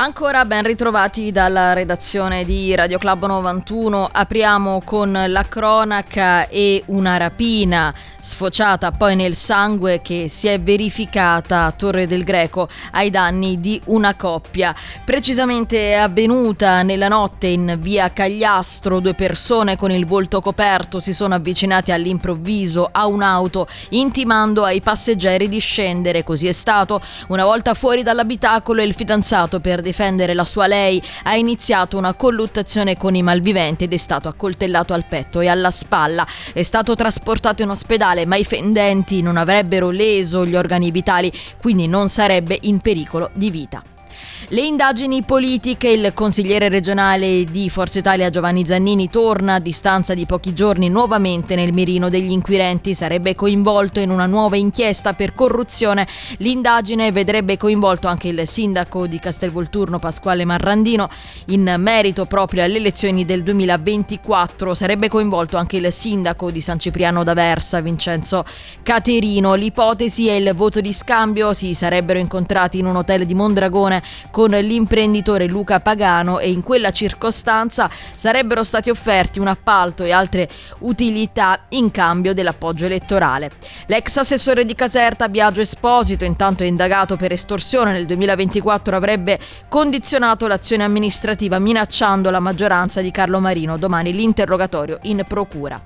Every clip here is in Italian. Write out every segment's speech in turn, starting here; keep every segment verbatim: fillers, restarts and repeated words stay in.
Ancora ben ritrovati dalla redazione di Radio Club novantuno. Apriamo con la cronaca e una rapina sfociata poi nel sangue che si è verificata a Torre del Greco ai danni di una coppia. Precisamente è avvenuta nella notte in via Cagliastro. Due persone con il volto coperto si sono avvicinate all'improvviso a un'auto intimando ai passeggeri di scendere. Così è stato. Una volta fuori dall'abitacolo, il fidanzato, per difendere la sua lei, ha iniziato una colluttazione con i malviventi ed è stato accoltellato al petto e alla spalla. È stato trasportato in ospedale, ma i fendenti non avrebbero leso gli organi vitali, quindi non sarebbe in pericolo di vita. Le indagini politiche. Il consigliere regionale di Forza Italia Giovanni Zannini torna a distanza di pochi giorni nuovamente nel mirino degli inquirenti. Sarebbe coinvolto in una nuova inchiesta per corruzione. L'indagine vedrebbe coinvolto anche il sindaco di Castelvolturno Pasquale Marrandino in merito proprio alle elezioni del duemilaventiquattro. Sarebbe coinvolto anche il sindaco di San Cipriano d'Aversa Vincenzo Caterino. L'ipotesi è il voto di scambio. Si sarebbero incontrati in un hotel di Mondragone con l'imprenditore Luca Pagano e in quella circostanza sarebbero stati offerti un appalto e altre utilità in cambio dell'appoggio elettorale. L'ex assessore di Caserta Biagio Esposito, intanto è indagato per estorsione, nel duemilaventiquattro avrebbe condizionato l'azione amministrativa minacciando la maggioranza di Carlo Marino. Domani l'interrogatorio in procura.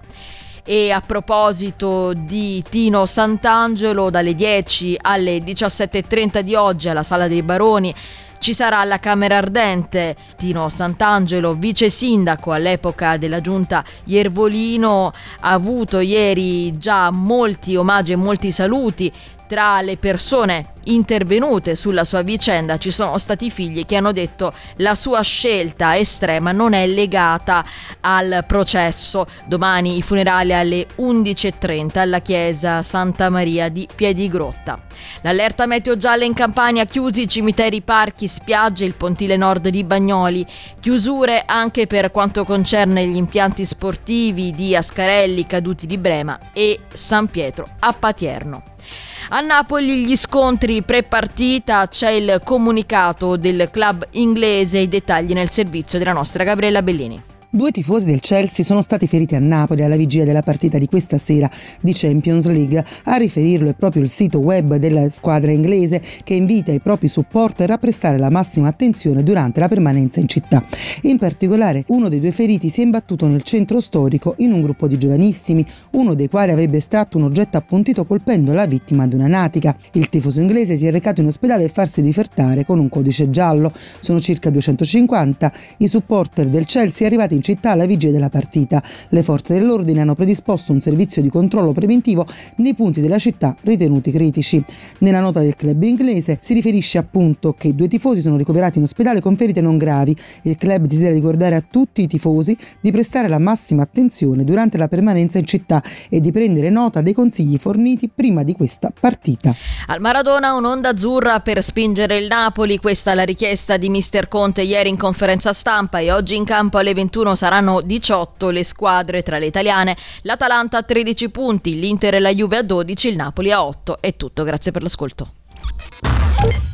E a proposito di Tino Santangelo, dalle dieci alle diciassette e trenta di oggi alla Sala dei Baroni ci sarà la Camera Ardente. Tino Santangelo, vice sindaco all'epoca della giunta Iervolino, ha avuto ieri già molti omaggi e molti saluti. Tra le persone intervenute sulla sua vicenda ci sono stati figli che hanno detto la sua scelta estrema non è legata al processo. Domani i funerali alle undici e trenta alla chiesa Santa Maria di Piedigrotta. L'allerta meteo gialla in Campania: chiusi cimiteri, parchi, spiagge, il pontile nord di Bagnoli. Chiusure anche per quanto concerne gli impianti sportivi di Ascarelli, Caduti di Brema e San Pietro a Patierno. A Napoli gli scontri pre-partita, c'è il comunicato del club inglese, i dettagli nel servizio della nostra Gabriella Bellini. Due tifosi del Chelsea sono stati feriti a Napoli alla vigilia della partita di questa sera di Champions League. A riferirlo è proprio il sito web della squadra inglese, che invita i propri supporter a prestare la massima attenzione durante la permanenza in città. In particolare, uno dei due feriti si è imbattuto nel centro storico in un gruppo di giovanissimi, uno dei quali avrebbe estratto un oggetto appuntito colpendo la vittima ad una natica. Il tifoso inglese si è recato in ospedale e farsi rifertare con un codice giallo. Sono circa duecentocinquanta i supporter del Chelsea arrivati in città alla vigilia della partita. Le forze dell'ordine hanno predisposto un servizio di controllo preventivo nei punti della città ritenuti critici. Nella nota del club inglese si riferisce appunto che i due tifosi sono ricoverati in ospedale con ferite non gravi. Il club desidera ricordare a tutti i tifosi di prestare la massima attenzione durante la permanenza in città e di prendere nota dei consigli forniti prima di questa partita. Al Maradona un'onda azzurra per spingere il Napoli. Questa è la richiesta di mister Conte ieri in conferenza stampa, e oggi in campo alle ventuno saranno diciotto le squadre tra le italiane. L'Atalanta a tredici punti, l'Inter e la Juve a dodici, il Napoli a otto. È tutto, grazie per l'ascolto.